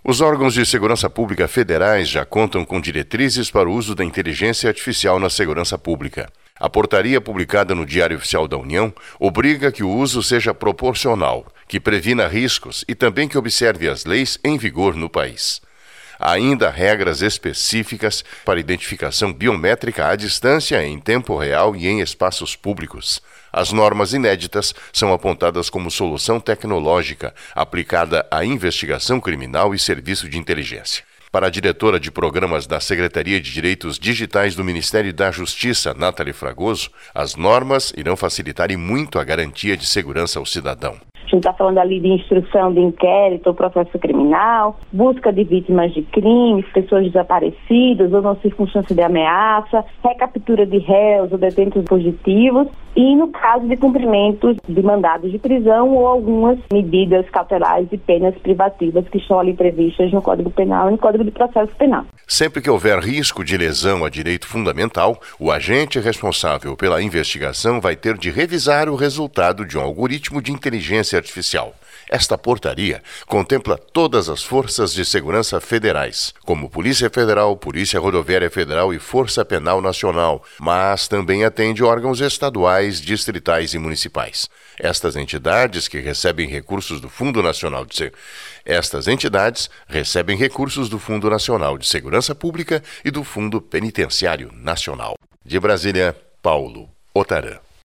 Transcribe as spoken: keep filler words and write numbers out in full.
Os órgãos de segurança pública federais já contam com diretrizes para o uso da inteligência artificial na segurança pública. A portaria publicada no Diário Oficial da União obriga que o uso seja proporcional, que previna riscos e também que observe as leis em vigor no país. Há ainda regras específicas para identificação biométrica à distância, em tempo real e em espaços públicos. As normas inéditas são apontadas como solução tecnológica aplicada à investigação criminal e serviço de inteligência. Para a diretora de programas da Secretaria de Direitos Digitais do Ministério da Justiça, Nathalie Fragoso, as normas irão facilitar e muito a garantia de segurança ao cidadão. A gente está falando ali de instrução de inquérito ou processo criminal, busca de vítimas de crimes, pessoas desaparecidas ou na circunstância de ameaça, recaptura de réus ou detentos fugitivos e no caso de cumprimento de mandados de prisão ou algumas medidas cautelares e penas privativas que estão ali previstas no Código Penal e no Código de Processo Penal. Sempre que houver risco de lesão a direito fundamental, o agente responsável pela investigação vai ter de revisar o resultado de um algoritmo de inteligência artificial. Esta portaria contempla todas as forças de segurança federais, como Polícia Federal, Polícia Rodoviária Federal e Força Penal Nacional, mas também atende órgãos estaduais, distritais e municipais. Estas entidades que recebem recursos do Fundo Nacional de Se... Estas entidades recebem recursos do Fundo Nacional de Segurança Pública e do Fundo Penitenciário Nacional. De Brasília, Paulo Otarã.